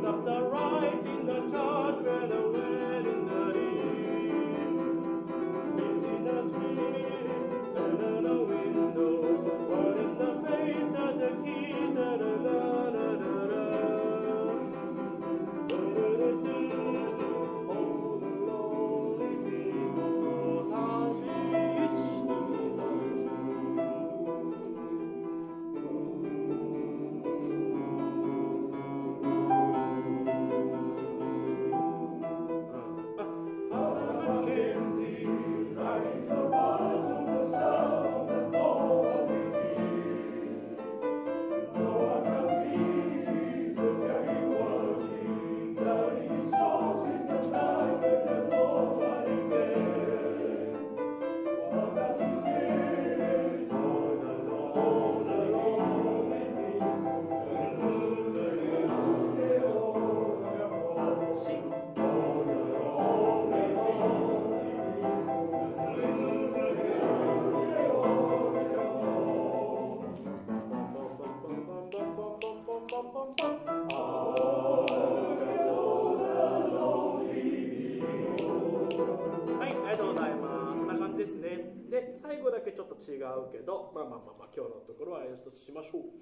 up the rise in the church where the wedding night is in a dream and in a window, what in the face that the key da da da da da da all the lonely people ですね。で最後だけちょっと違うけど、まあ今日のところは演出しましょう。